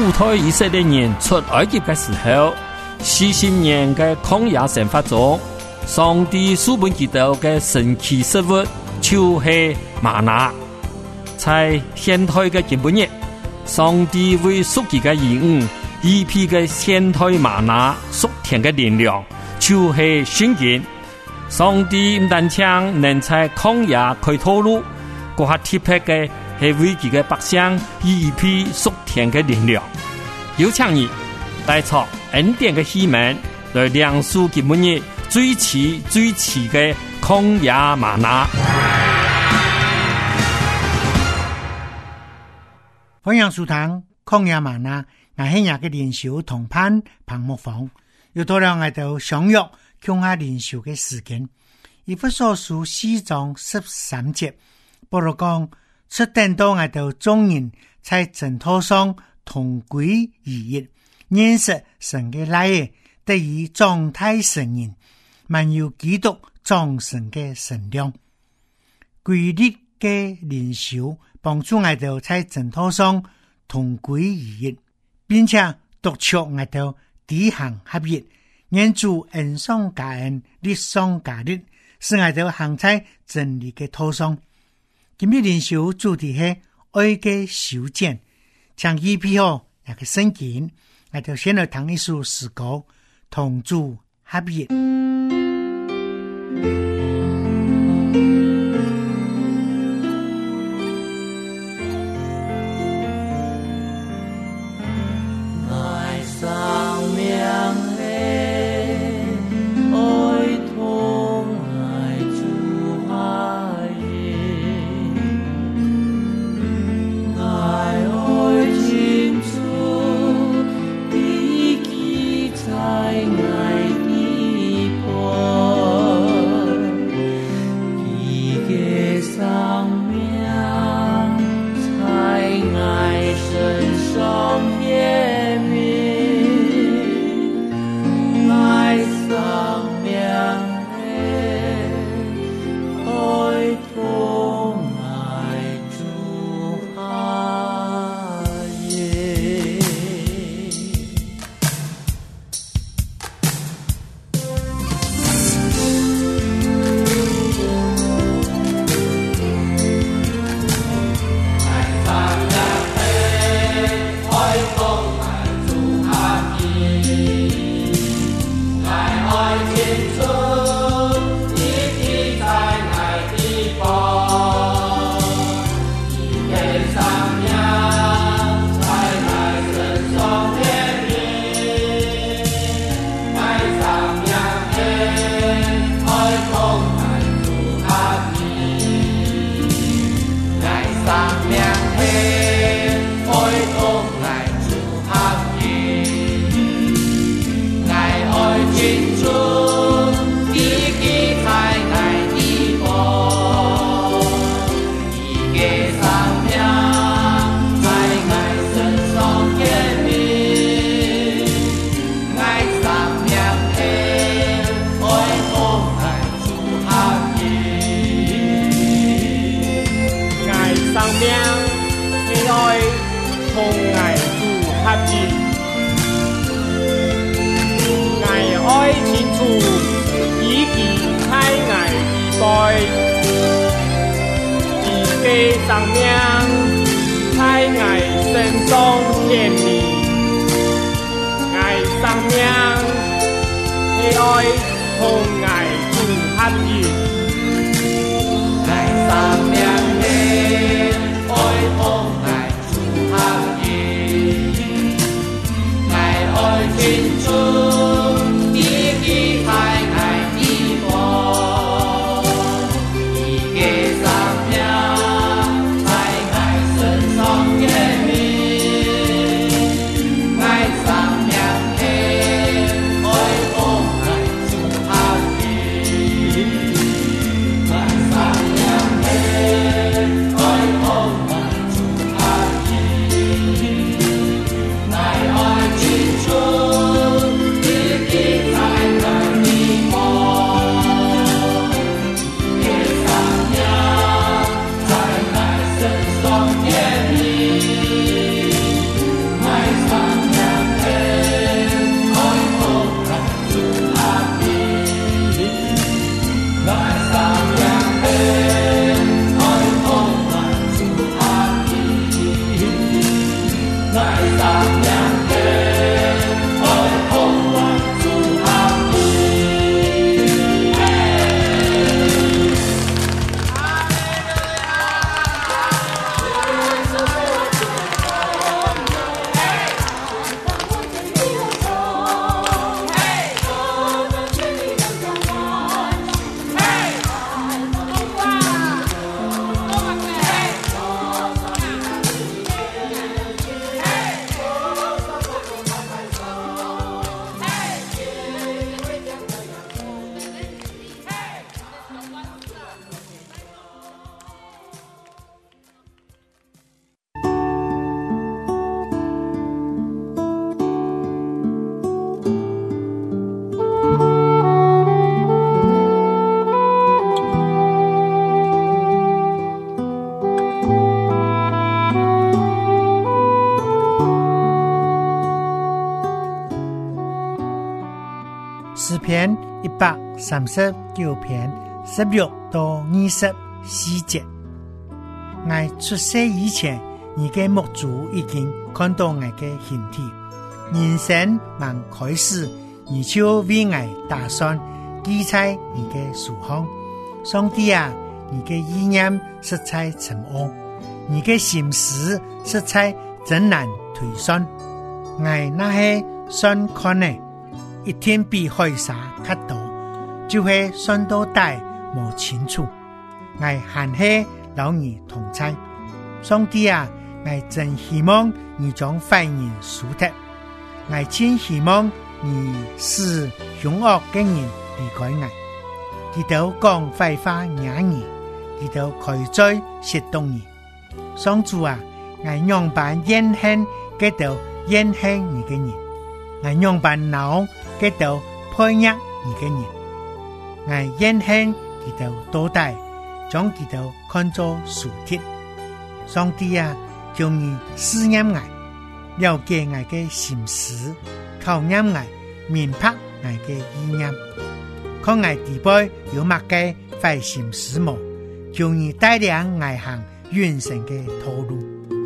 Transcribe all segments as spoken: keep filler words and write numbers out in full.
主推以色列人出埃及的时候，四十年的曠野生活中，上帝赐给他們的神奇食物就是嗎哪。在現代的今日，上帝為屬佢嘅兒女預備嘅現代嗎哪屬天嘅力量，就是聖經。上帝唔單止能在曠野開道路，嗰下特別嘅係為佢嘅百姓預備屬天嘅力量。有請你帶出恩典嘅希望，來亮出今日最遲最遲嘅曠野嗎哪。 歡迎收聽曠野嗎哪，我係日嘅靈修同伴彭木房，又到了我哋相約共下靈修嘅時間。以弗所書四章十三節，保羅講出等到我哋眾人在真道上同歸於一，認識神嘅愛，得以壯大成人，滿有基督長成嘅神量。規律嘅靈修幫助我哋在真道上同歸於一，並且督促我哋知行合一，願主恩上加恩，力上加力，使我哋行在真理嘅道上。今日靈修主題係愛嘅修剪，將預備好一個聖經，我哋先來聽一首詩歌，同主合一。 生命在愛身上建立，愛生命的愛同愛主合一，愛生命的愛同愛主合一，愛愛天主一起在愛一波，一個生命。 三十九篇十六到二十四节。我出世以前，你嘅目珠已經看到我嘅形體，人生還開始，你就為我打算記在你嘅書上。上帝啊，你嘅意念實在沉奧，你嘅心思實在真難推算。我那些算看呢，一天比海沙較多，就會算到大無清楚。我還是老你同在，上帝啊，我真希望你將壞人輸脫，我真希望你使凶惡嘅人離開我。佢都講壞話惹人，佢都開嘴褻瀆人。上主啊，我樣板怨恨佢都怨恨你嘅人，我樣板惱佢都配壓你嘅人，我怨恨佢都多大。將佢哋看作屬鐵。上帝啊，叫你試驗我，了解我嘅心思，考驗我，明白我嘅意念，看我地背有乜嘅壞心思無，叫你帶領我行完成嘅道路。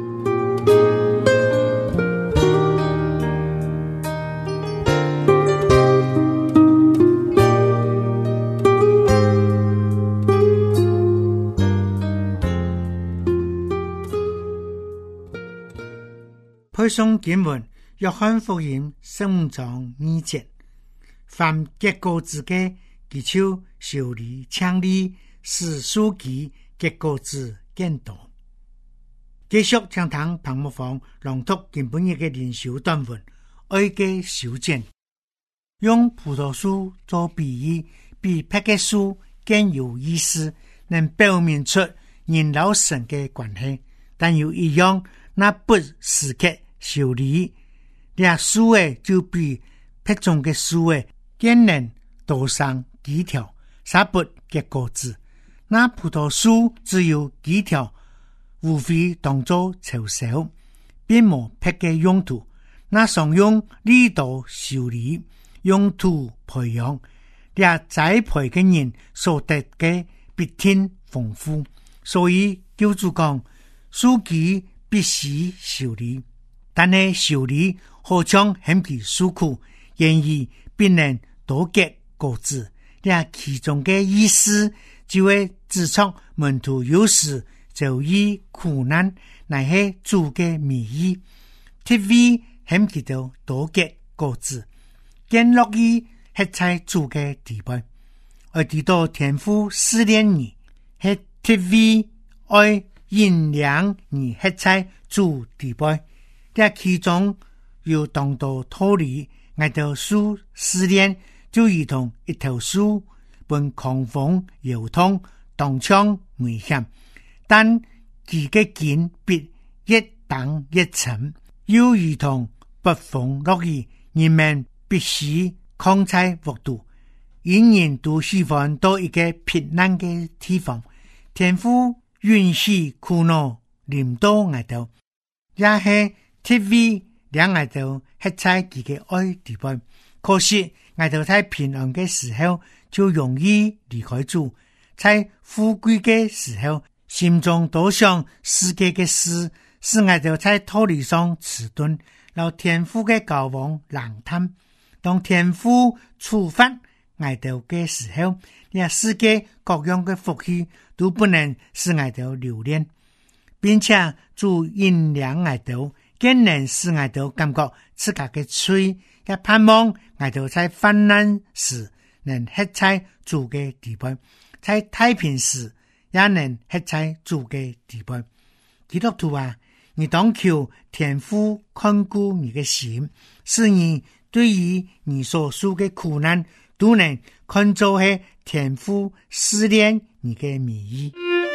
配送經文，約翰福音十五章二節，凡結果子嘅，佢就修理창理，使樹基結果子更多。繼續聽堂彭木房朗讀今本日嘅靈修短文，愛嘅修剪。用葡萄樹做比喻，比別嘅樹更有意思，能表明出人老神嘅關係。但有一樣，那不時刻修理，倆樹誒就比別種嘅樹誒更能多上幾條，撒不結果子。那葡萄樹只有幾條，無非當作嘲笑，並無別嘅用途。那常用力度修理，用途培養，倆栽培嘅人所得嘅必天豐富。所以叫主講，樹基必須修理。但係修理好像很其辛苦，然而必能多結果子。呢其中嘅意思就會指出門徒有時就以苦難乃係主嘅名義，特別很其到多結果子，更樂意係在主嘅地位。而提到天父試煉你，係特別愛引領你係在主地位。在其中有當到脫離愛到樹試煉，就如同一頭樹本狂風搖動，當槍危險，但其嘅根必一當一沉，又如同北風落雨，人們必須抗災獲度。人人都喜歡到一個平安嘅地方，天父允許苦惱臨到愛到，也係特別兩愛到係在佢嘅愛地方。可惜愛到在平安嘅時候就容易離開主，在富貴嘅時候心中多想世界嘅事，使愛到在道理上遲鈍，讓天父嘅交往冷淡。當天父處罰愛到嘅時候，呢世界各樣嘅福氣都不能使愛到留戀，並且主引領愛到更能使愛到感覺自家嘅罪，也盼望愛到在患難時能吃在主嘅地位，在太平時也能吃在主嘅地位。基督徒啊，你當求天父看顧你嘅心，使你對於你所受嘅苦難都能看作係天父試煉你嘅名義。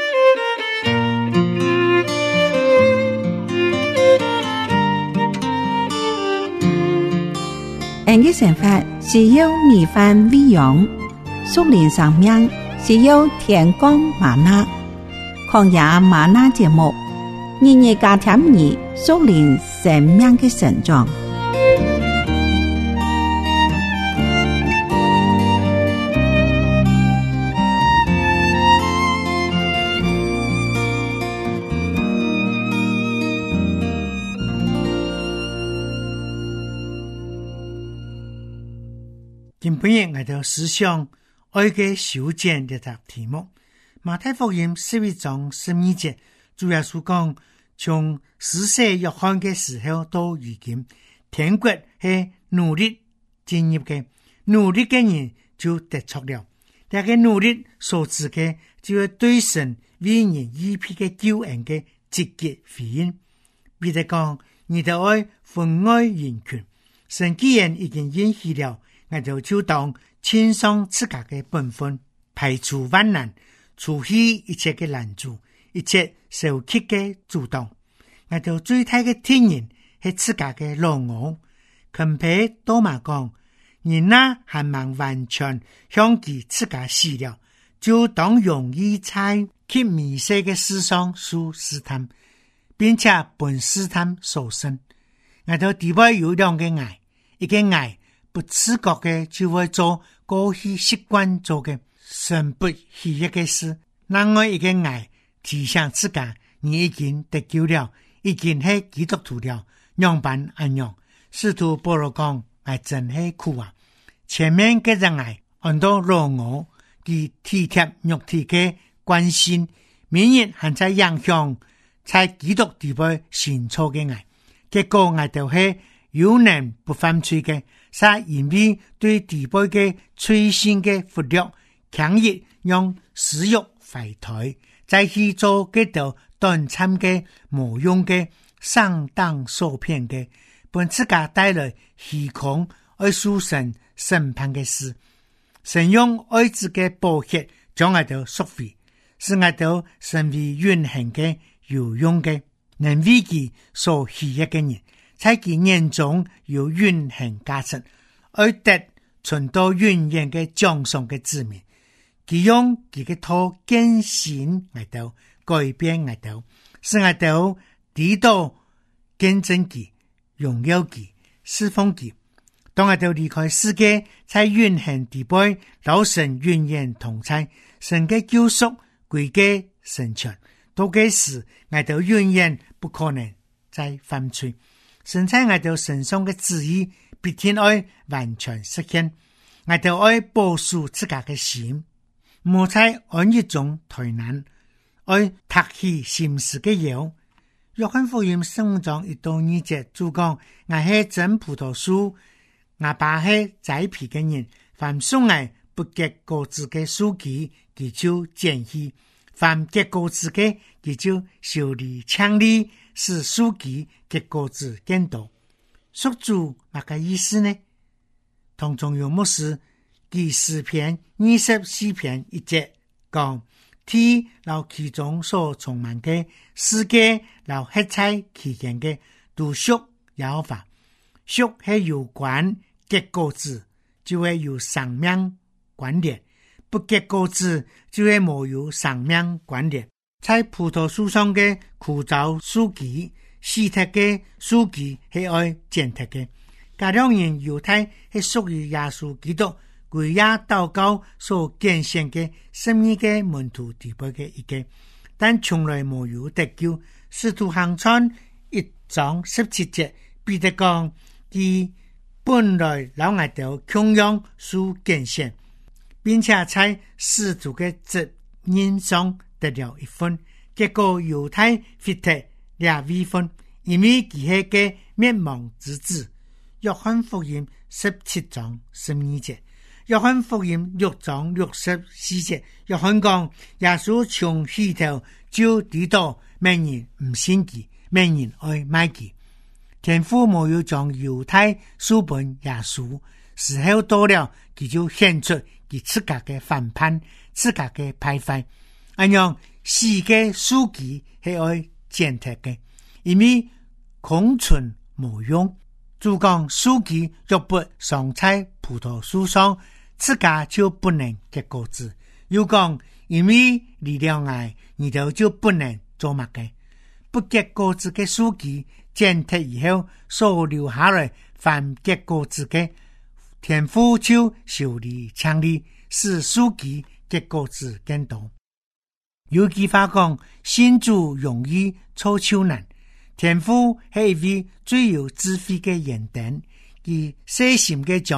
人嘅生活是要米飯喂養，屬靈生命是要天光嗎哪。曠野嗎哪節目，日日加添你屬靈生命嘅成長。 本日我哋思想愛嘅修剪呢集題目。馬太福音十一章十二節主要是講，從施洗約翰嘅時候到如今，天國係努力進入嘅，努力嘅人就得着了。但係努力所指嘅就係對神為人預備嘅救恩嘅積極回應。彼得講，你哋愛分愛人群，神既然已經允許了，我就就當獻上自家嘅本分，排除萬難，除去一切嘅攔阻，一切受屈嘅阻擋。我就最大嘅天然係自家嘅老我，近排多馬講，人那還望完全向其自家死了，就當容易在給迷失嘅思想所試探，並且本試探所生。我就地位有兩個愛，一個愛不自覺嘅就會做過去習慣做嘅神不喜悅嘅事，另外一個愛提醒自家，你已經得救了，已經係基督徒了，樣板安樣。使徒保羅講，我真係苦啊！前面嘅人愛很多老我，佢體貼肉體嘅關心，明日還在影響在基督地位新造嘅愛，結果我就係有能不犯罪嘅，是因為對地位嘅脆心嘅忽略，強烈用私欲廢台，再去做嗰條短暫嘅無用嘅上當受騙嘅，本自家帶來虛空而屬神審判嘅事。神用愛子嘅寶血將我哋贖回，使我哋成為永恆嘅有用嘅，能為其所喜悅嘅人，在其眼中有永恆價值，而得存到永遠嘅獎賞嘅子民。佢用佢嘅套更新我哋，改變我哋，使我哋得到見證佢、榮耀佢、侍奉佢。當我哋離開世界，在永恆地位，老神永遠同在，神嘅救贖歸給神權，到嗰時我哋永遠不可能再犯罪。神在我哋身上嘅旨意必定愛完全實現，我哋愛保守自家嘅心，莫在安逸中退難，愛托起心思嘅腰。約翰福音十五章一到二節主講，我係真葡萄樹，我爸係栽培嘅人，凡送愛不結果子嘅樹基，佢就剪去；凡結果子嘅，佢就修理強力，使樹基結果子更多。屬主乜個意思呢？同中有牧師第四篇二十四篇一節講，天老其中所充滿嘅世界，老一切其間嘅都屬耶和華，屬係有關結果子，就會有生命關聯；不結果子，就會冇有生命關聯。在葡萄樹上嘅枯燥樹基，死脫嘅樹基係愛剪脫嘅。加兩人猶太係屬於耶穌基督歸耶禱告所揀選嘅十二個門徒地位嘅一個，但從來冇有得救。使徒行傳一章十七節，彼得講，佢本來老愛到窮樣所揀選，並且在使徒嘅責任上得了一分，結果猶太腓特兩位分，因為佢係個滅亡之子。約翰福音十七章十二節，約翰福音六章六十四節，約翰講，耶穌從起頭就知道沒人唔信佢，沒人愛賣佢。天父沒有將猶太書本耶穌，時候到了，佢就顯出佢自家嘅反叛，自家嘅敗壞。咁樣死嘅書記係愛踐踏嘅，因為空存無用。主講書記若不常在葡萄樹上，自家就不能結果子。又講，因為離了愛，你就就不能做乜嘅。不結果子嘅書記踐踏以後，所留下來凡結果子嘅，天父就修理強力，使書記結果子更多。有句話講，信主容易錯手難。天父係一位最有智慧嘅人等，佢細心嘅將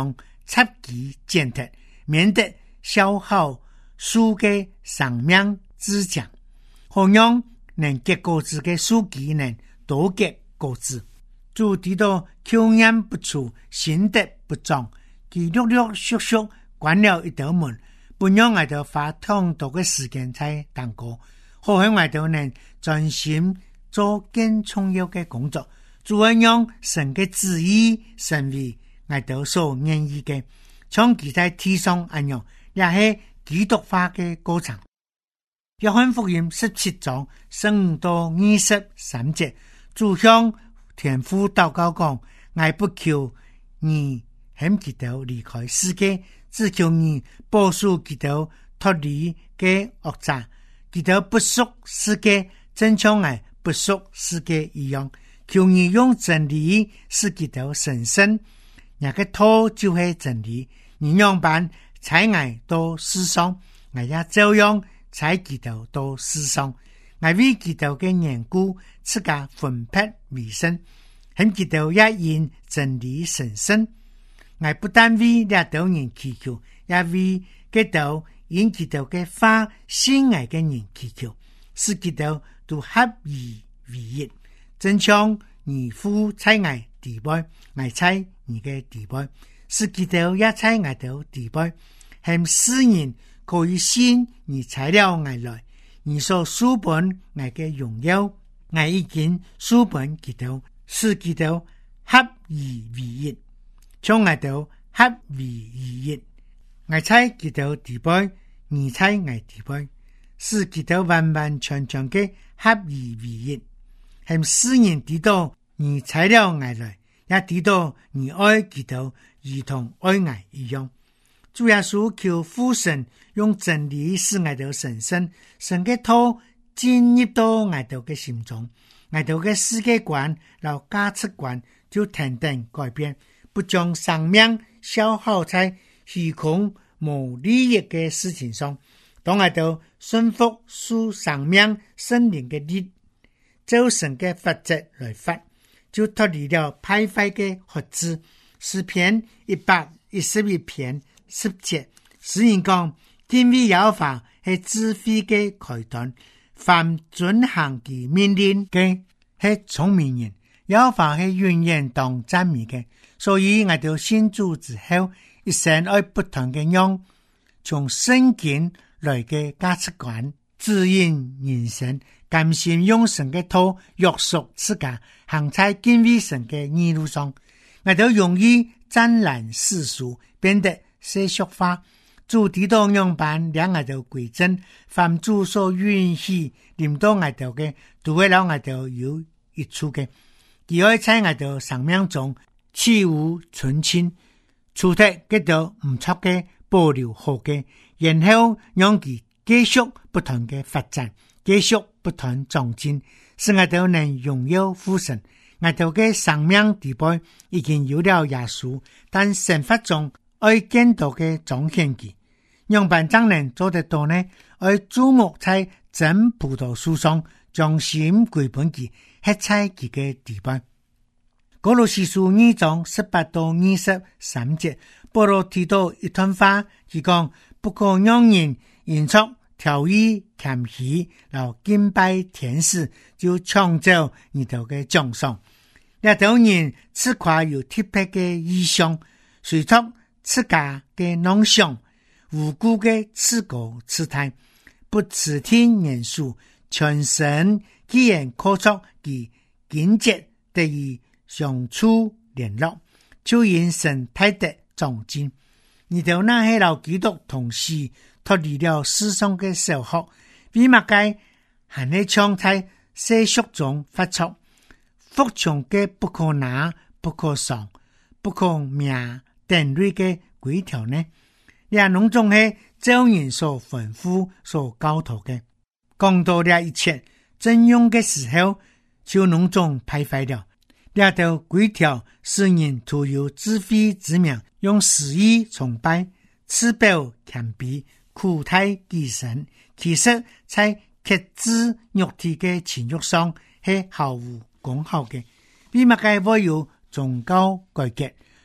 插其剪脱，免得消耗树嘅生命之奖，好让能结果子嘅树基能多结果子。主提到口眼不除，心德不彰，佢陆陸續續關了一道門，不讓我哋花太多嘅時間在當過，好讓我哋能專心做更重要嘅工作，主要讓神嘅旨意成為我哋所願意嘅，像佢在天上一樣，也係基督化嘅過程。約翰福音十七章十五到二十三節，主向天父禱告講：我不求你向基督離開世界，只求你保守基督脫離嘅惡詐。基督不屬世界，正像我不屬世界一樣。求你用真理使基督神聖，那個道就是真理。你樣板才愛到世上，我也照樣才基督到世上。我為基督嘅緣故，自家分別為聖，向基督也因真理神聖。我不但為這道人祈求，也為基督因基督嘅話心愛嘅人祈求，使基督都合而為一，正像你父在我地位，我在你嘅地位，使基督也在我的地位，向世人可以信你材料我來，你所書本我嘅榮耀，我已經書本基督，使基督合而為一，將我哋合而為一，我在基督地位，你在我地位，使基督完完全全嘅合而為一，向世人知道你材料我來，也知道你愛基督如同愛我一樣。主耶穌求父神用真理使我哋神聖，神嘅道進入到我哋嘅心中，我哋嘅世界觀和價值觀就停停改變，不將生命消耗在虛空無利益嘅事情上。當我哋順服屬生命聖靈嘅力，照神嘅法則來發，就脫離了敗壞嘅轄制。詩篇一百一十一篇十節，詩人講：敬畏耶和華係智慧嘅開端，凡遵行其命令嘅係聰明人。耶和華係永遠當讚美嘅，所以我哋信主之後，一生愛不同嘅樣，從聖經來嘅價值觀指引人生，甘心用神嘅道約束自家，行在敬畏神嘅義路上。我哋容易沾染世俗，變得世俗化。主提到樣板兩我哋歸正，凡主所允許臨到我哋嘅，都會讓我哋有益處嘅。佢可以在我哋生命中起無存清，除脫嗰度唔錯嘅保留好嘅，然後讓佢繼續不斷嘅發展，繼續不斷長進，使我哋能榮耀父神。我哋嘅生命地位已經有了耶穌，但生活中愛見到嘅彰顯佢，樣板怎能做得到呢？愛注目在真葡萄樹上，將心歸本佢，吃在佢嘅地位。歌羅西書二章十八到二十三節，保羅提到一段話，佢講：不可讓人因着調意謙虛，然後敬拜天使，就搶走你哋嘅獎賞。呢度人此塊有特別嘅意象，隨着自家嘅妄想，無辜嘅自高自大，不持聽言說，全身既然靠着其境界得以相處聯絡，就因神太得長進。你哋那些老基督同時脫離了世上嘅小學，比麥該還係唱在世俗中發出。服從嘅不可拿、不可喪、不可命等類嘅規條呢？也攏總係照人所吩咐、所教導嘅。講到了一切真用嘅時候，就攏總敗壞了。呢條規條使人徒有智慧之名，用私意崇拜、持表謙卑、苦態己身，其實在克制肉體嘅情欲上係毫無功效嘅，比麥該會有宗教改革，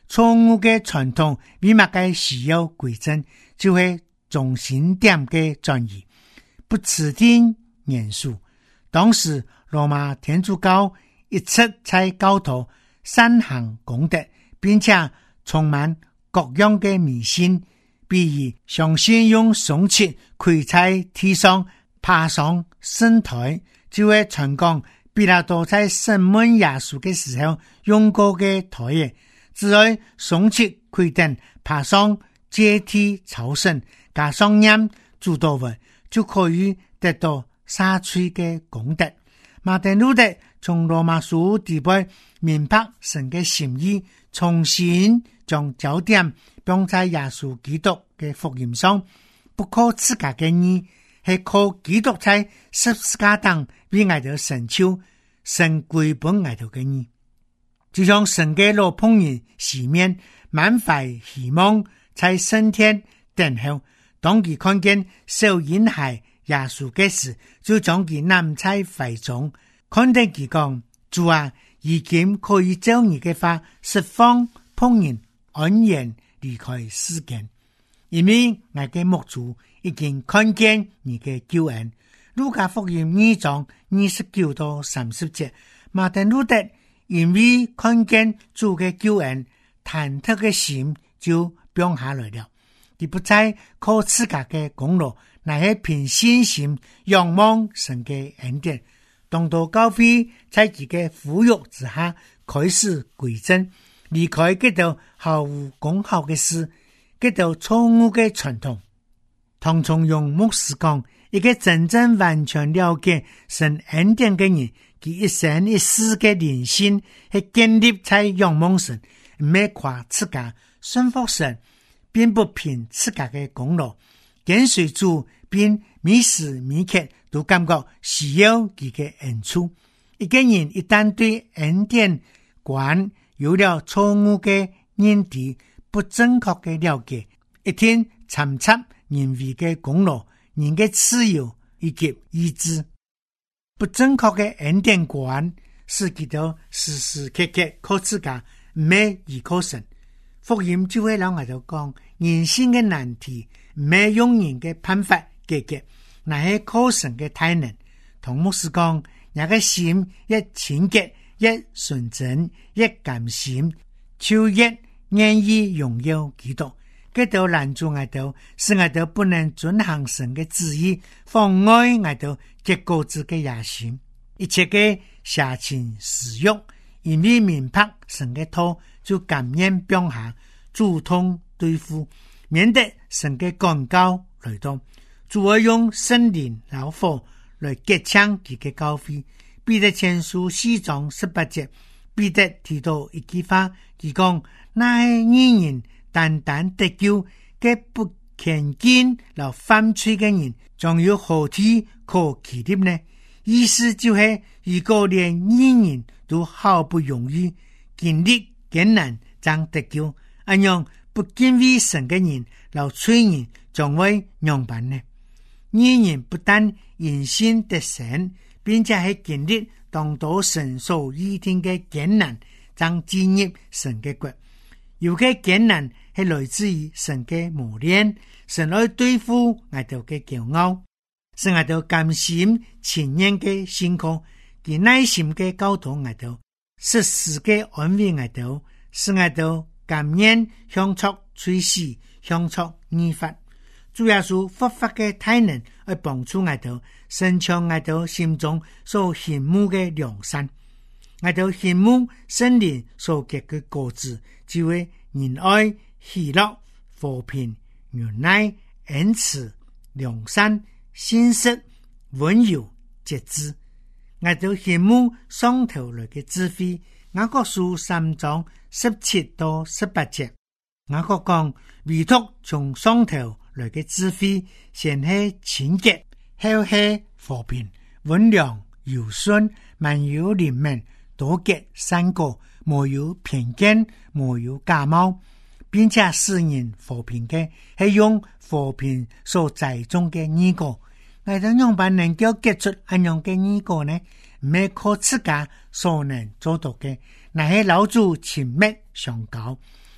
錯誤嘅傳統為乜嘅需要歸正，就會重新點嘅轉移，不持定嚴肅。當時羅馬天主教一直在教徒散行功德，並且充滿各樣嘅迷信，比如相信用松切可以在地上爬上聖台，就會傳講彼拉多在審問耶穌嘅時候用過嘅台嘅，只要松切可以等爬上階梯朝聖，加上念主禱文，就可以得到殺罪嘅功德。馬丁路德從羅馬書底背明白神嘅心意，重新將焦點放在耶穌基督嘅福音上，不靠自家嘅義，係靠基督在十字架上為我哋成就神歸本我哋嘅義。就像神嘅老僕人西面滿懷希望在升天等候，當佢看見受嬰孩耶穌嘅時，就將佢攬在懷中，肯定佢講：主啊，已經可以照你嘅話釋放僕人安然離開世間，因為我嘅牧主已經看見你嘅救恩。路加福音二章二十九到三十節，馬丁路德因為看見主嘅救恩，忐忑嘅心就降下來了。佢不再靠自家嘅功勞，乃係憑信心仰望神嘅恩典。當到教會在佢嘅撫育之下開始歸正，離開嗰度毫無功效嘅事，嗰度錯誤嘅傳統。唐崇榮牧師講，一個真正完全了解神恩典嘅人，佢一生一世嘅靈性係建立在仰望神，唔係誇自家順服神，並不憑自家嘅功勞，跟隨主並每時每刻都感覺需要佢嘅恩賜。一個人一旦對恩典觀有了錯誤嘅認知，不正確嘅了解，一天參差人為嘅功勞、人嘅自由以及意志，不正確嘅恩典觀使佢到時時刻刻靠自家，唔係依靠神。福音就會讓我哋講，人性嘅難題唔係用人嘅辦法解決，乃係靠神嘅大能。同牧師講，人嘅心一清潔、一純正、一甘心，就越願意榮耀基督。這道攔住我哋，使我哋不能遵行神嘅旨意，妨礙我哋結果子嘅野心。一切嘅邪情私欲，因為明白神嘅道，就甘願放下，主動對付，免得神嘅管教來到。主要用聖靈老火來結強佢嘅教會。彼得前書四章十八節，彼得提到一句話，佢講：那係義人單單得救，嘅不虔敬留犯罪嘅人，仲有何體可期的呢？意思就係、是，如果連義人都好不容易經歷艱難，將得救，咁樣不敬畏神嘅人，留罪人將會樣板呢？義人不但因信得神，並且係經歷當到神所預定嘅艱難，將進入神嘅國。有嘅艱難係來自於神嘅磨練，神來對付我哋嘅驕傲，使我哋甘心前面嘅辛苦，佢耐心嘅教導我哋，適時嘅安慰我哋，使我哋甘願向出吹死，向出依法。主耶穌復活嘅大能去幫助我哋，伸長我哋心中所羨慕嘅良善。我哋羨慕聖靈所結嘅果子，就係仁愛、喜樂、和平、忍耐、恩慈、良善、信實、溫柔、節制。我哋羨慕上頭來嘅智慧。雅各書三章十七到十八節，雅各講，唯獨從上頭來嘅智慧，先係清潔，後係和平、溫良、柔順、滿有憐憫，多結善果，沒有偏見，沒有假冒，並且使人和平嘅，係用和平所栽種嘅義果。我哋樣辦能夠結出咁樣嘅義果呢？唔係靠自家所能做到嘅，乃係老主親密相交，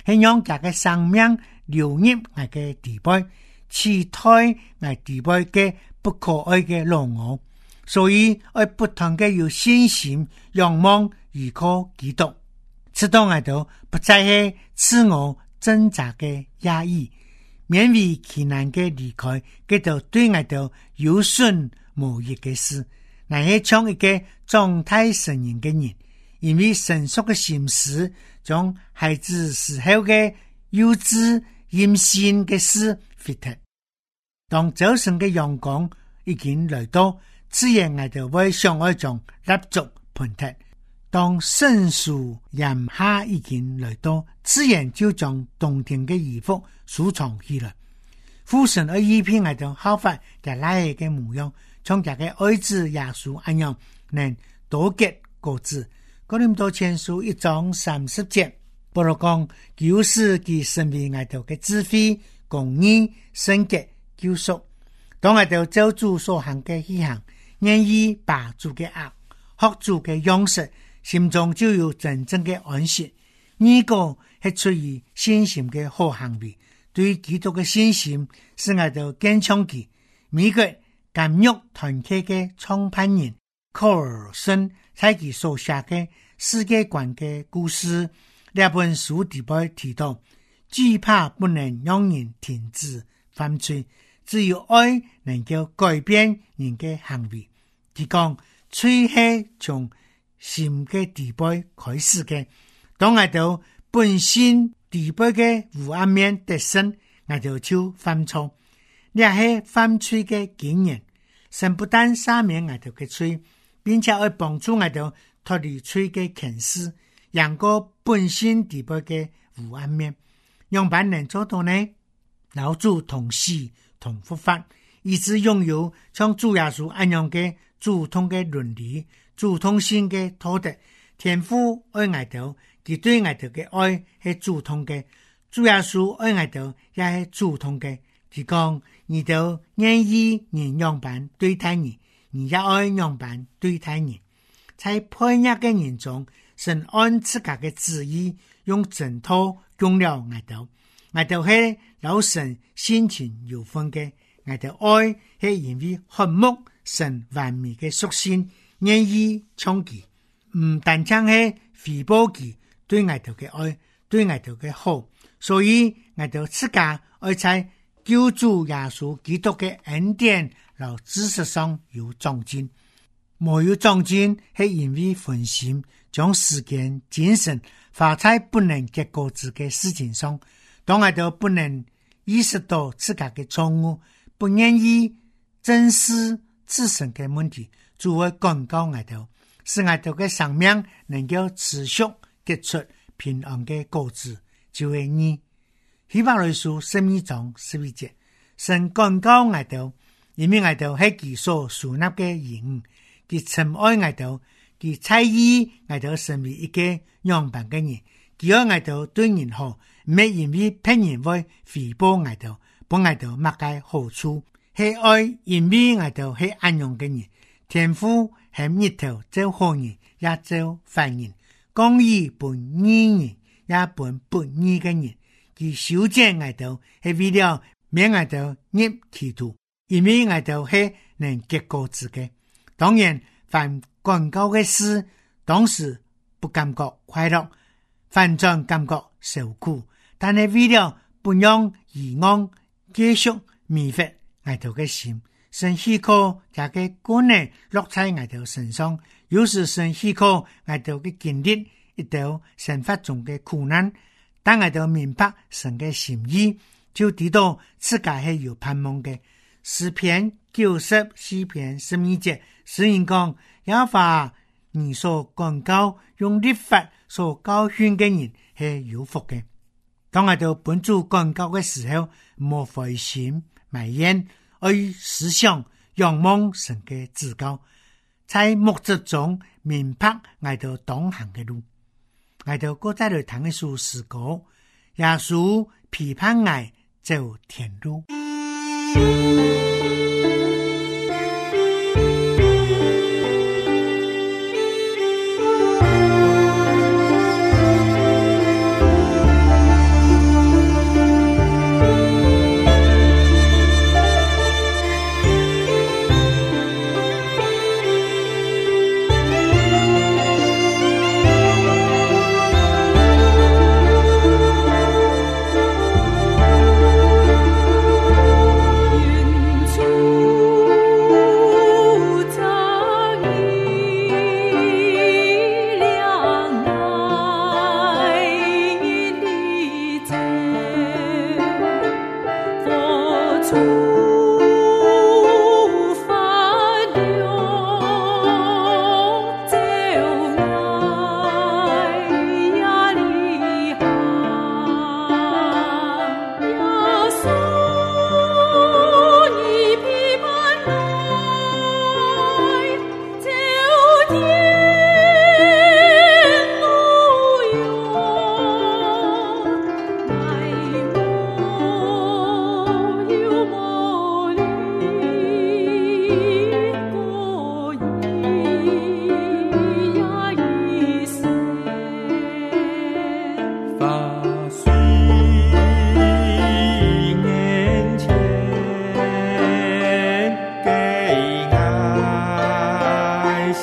係讓佢嘅生命流入我嘅地杯，取代我地杯嘅不可愛嘅老我。所以我不斷嘅有信心仰望依靠基督，直到我哋不再係自我掙扎嘅壓抑，勉為其難嘅離開，佢就對我哋有損無益嘅事。那係像一個狀態成人嘅人，因為成熟嘅心思將孩子時候嘅幼稚任性嘅事撇脱。當早晨嘅陽光已經來到，自然我哋會向愛中立足盤脱。當盛暑炎夏已經來到，自然就將冬天嘅衣服儲藏起來。父神而一片我哋效法嘅來嘅模樣，從佢嘅兒子耶穌一樣，能多結果子。哥林多前書一章三十節，保羅講，就是佢身為我哋嘅智慧、公義、聖潔、救贖。當我哋照主所行嘅去行，願意把主嘅愛、學主嘅樣式，心中就有真正嘅安息。呢個係出於信心嘅好行為，對基督嘅信心使我哋堅強起。美國監獄團契嘅創辦人科爾森在佢所寫嘅世界觀嘅故事呢本書底部提到，懼怕不能讓人停止犯罪，只有愛能夠改變人嘅行為。佢講，罪係從心嘅底部開始嘅，當我哋本心底部嘅黑暗面得勝，我哋就犯錯。呢係犯罪嘅經驗，神不但赦免我哋嘅罪，並且會幫助我哋脫離罪嘅權勢，讓個本心底部嘅黑暗面。用辦能做到呢？老主同死同復活，以致擁有像主耶穌一樣嘅主統嘅倫理、主統性嘅道德。天父愛我哋，佢對我哋嘅愛係主統嘅；主耶穌愛我哋也係主統嘅。佢講，你都願意人樣板對待你，你也愛樣板對待你。在配約嘅人中，神按自家嘅旨意，用真道用了我哋。我哋係老神心情有分嘅，我哋愛係因為渴慕神完美嘅屬性，願意搶佢，唔單止係回報佢對我哋嘅愛，對我哋嘅好，所以我哋自家愛在救主耶穌基督嘅恩典和知識上有長進。沒有長進係因為分心，將時間精神花在不能結果子嘅事情上。當我哋不能意識到自己嘅錯誤，不願意正視自身嘅問題，就會趕告我哋，使我哋嘅生命能夠持續結出平安嘅果子，就係你。希伯來書十二章十二節，神趕告我哋，因為我哋係佢所屬納嘅人，佢深愛我哋，佢猜疑我哋成為一個樣板嘅人，佢愛我哋對人好，唔係因為騙人會回報我哋，幫我哋乜嘅好處，係愛因為我哋係安樣嘅人。天父係日頭做好人，也做壞人，公義本義人，也本不義嘅人。佢修正我哋係為了免我哋入歧途，因為我哋係能結果子嘅。當然，凡廣告嘅事，當時不感覺快樂，反轉感覺受苦。但係為了不讓遺忘繼續迷惑我哋嘅心，神許可這個觀念落在我哋身上，有時神許可我哋嘅經歷一道生活中嘅苦難。當我哋明白神嘅心意，就知道自己係有盼望嘅。詩篇九十四篇十二節，詩人講：耶和華你所趕告用律法所教訓嘅人係有福嘅。當我哋本主趕告嘅時候，莫灰心埋怨，而思想仰望神嘅指教，在目測中明白我哋當行嘅路。我哋過再來談一首詩歌，耶穌批判我走天路。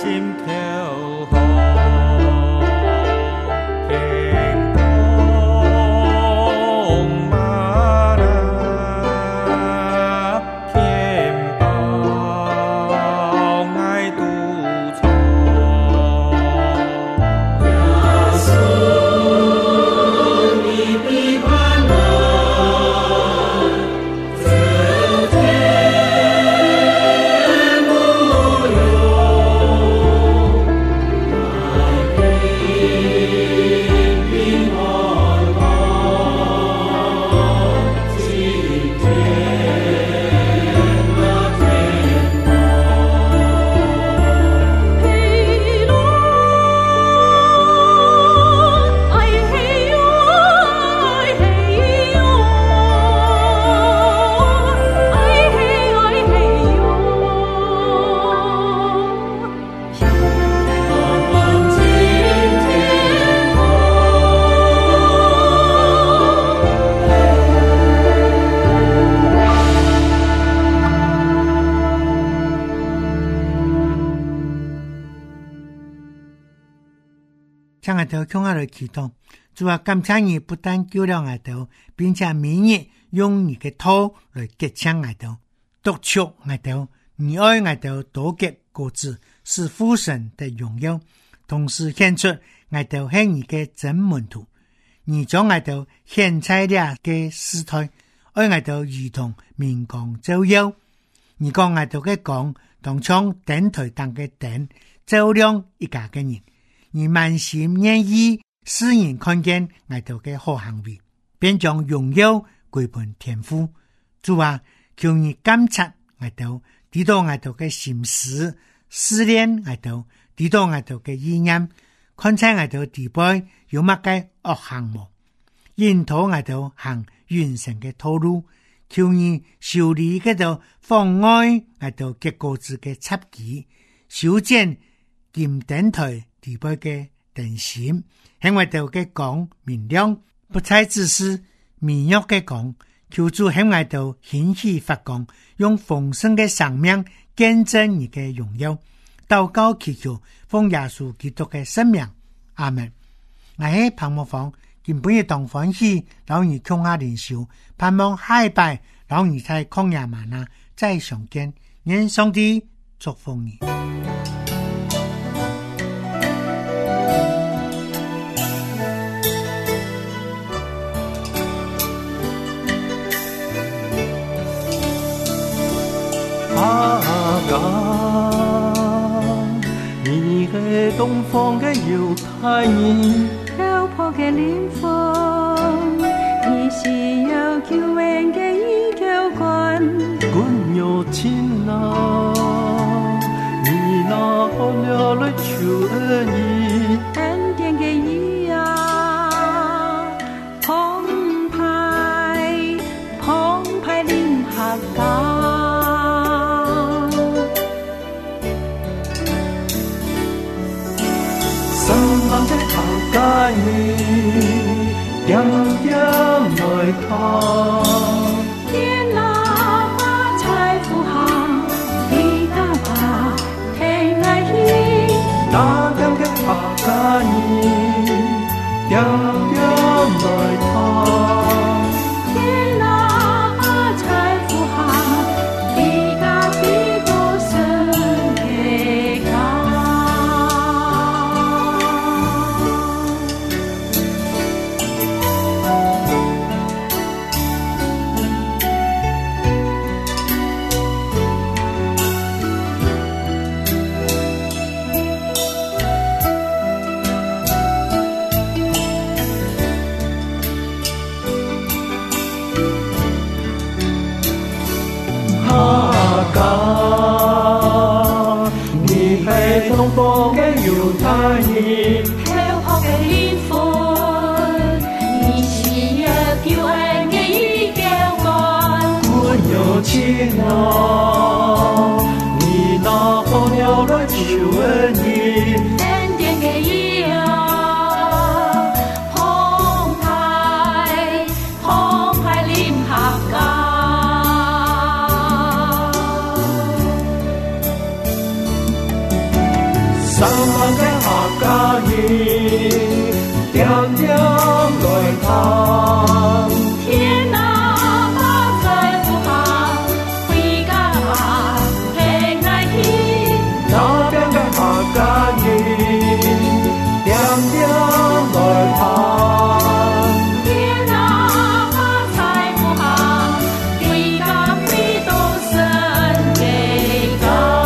心口好，天公马拉，天宝爱独藏。耶稣，你必盼望自天无有，爱平平安安，今天那天光。 嘿咯，哎嘿哟，哎嘿哟，哎嘿哎嘿哟，希望今天好。 向我哋向我哋祈禱，主啊，感謝你不但救了我哋，並且每日用你嘅土來結晶我哋，督促我哋，你愛我哋多結果子，是父神的榮耀，同時顯出我哋係你嘅真門徒。你將我哋獻在了嘅時代，愛我哋如同明光照耀。你講我哋嘅講，當將燈台當嘅燈，照亮一家嘅人。你滿心願意使人看見我哋嘅好行為，便將榮耀歸本天父。主啊，求你監察我哋，知道我哋嘅心思，思念我哋，知道我哋嘅意念，看清我哋地背有乜嘅惡行無，引導我哋行完成嘅道路。求你修理嗰度妨礙我哋結果子嘅插旗，修剪金燈台地背嘅燈芯，向我哋嘅光明亮，不再只是微弱嘅光。求主向我哋興起發光，用豐盛嘅生命見證你嘅榮耀。禱告祈求，奉耶穌基督嘅聖名，阿門。我喺彭木房，今本日當歡喜，老兒共下連手，盼望下一拜，老兒在曠野嗎哪再相見。願上帝祝福你。 阿哥，你係東方嘅猶太人， 漂泊嘅靈魂，你是有救恩嘅依靠關。 君有情啊，你拿好了來求恩義， 恩典嘅意啊，澎湃澎湃臨下港。 帶你點點來看， 天哪把財富行，地大把天愛意， 那點嘅拍帶你點點來看， 天哪把財富行，地大地多生嘅港。 東方嘅猶太人， 漂泊嘅靈魂，你是有救恩嘅依靠關。 君有情啊，你拿好了來求恩義， 恩典嘅意啊，澎湃澎湃臨下港。 心三萬嘅客家人，點點來談。 天啊，把財富下，回家吧，平安天。 那邊嘅客家人，點點來談。 天啊，把財富下，回家回到神嘅家。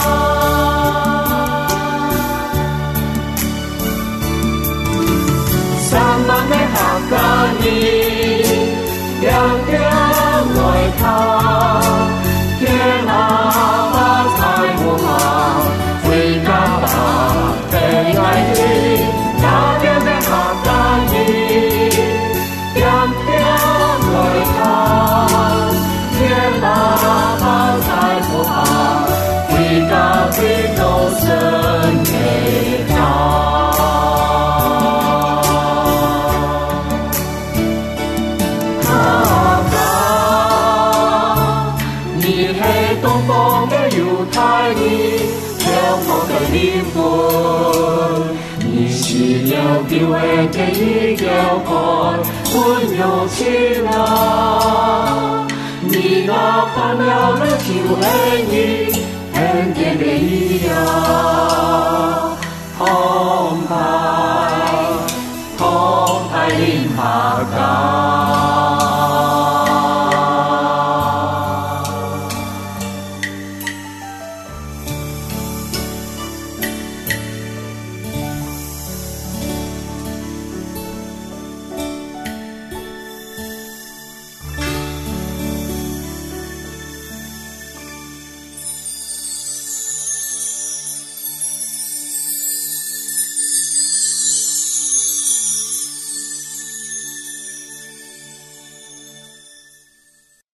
三萬嘅客家人，點點來談。天啊，把財富下，回家吧，平安天。那邊嘅客家人，點點來談。天啊，把財富下，回家回到神嘅家。靈魂，你是要給我嘅一條愛，溫柔起來。你那盼了了就係你，恩典嘅一樣。